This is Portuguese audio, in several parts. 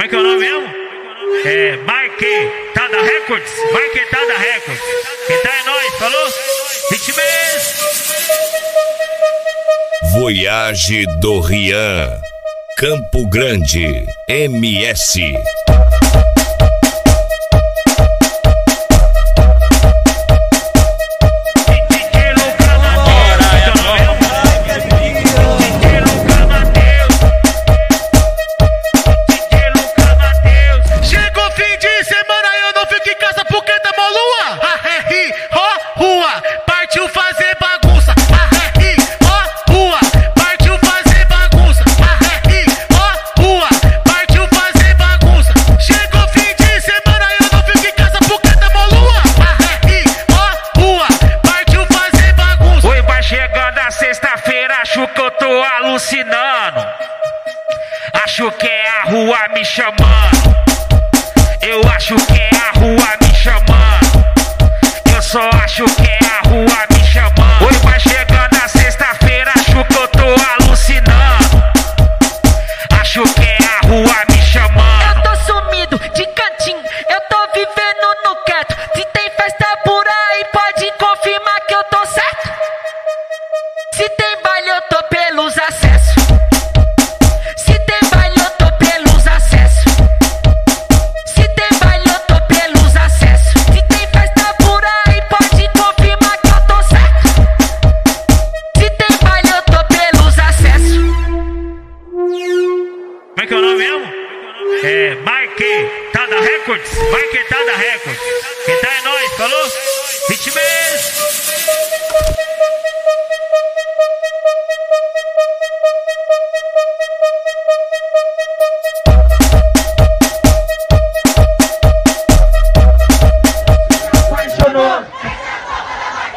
é que é o nome mesmo? É Marquetada Records. Marquetada Records. Quem tá é nós, falou? 20 meses. Voyage do Rian, Campo Grande, MS. Acho que eu tô alucinando. Acho que é a rua me chamando. Eu acho que é a rua me chamando. Eu só acho que é a rua me chamando. Oi, vai chegando a sexta-feira. Acho que eu tô alucinando. Acho que é a rua me chamando. Eu tô sumido de cantinho. Eu tô vivendo no quieto. Se tem festa por aí, pode confirmar que eu tô certo. Se tem baile, eu tô pelos acessos. Se tem baile, eu tô pelos acessos. Se tem baile, eu tô pelos acessos. Se tem festa por aí, pode confirmar que eu tô certo. Se tem baile, eu tô pelos acessos. Como é que é o nome mesmo? É Marquetada Records. Marquetada Records. Quem tá é nós, falou? 20 meses.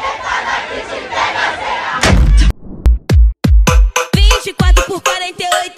por 48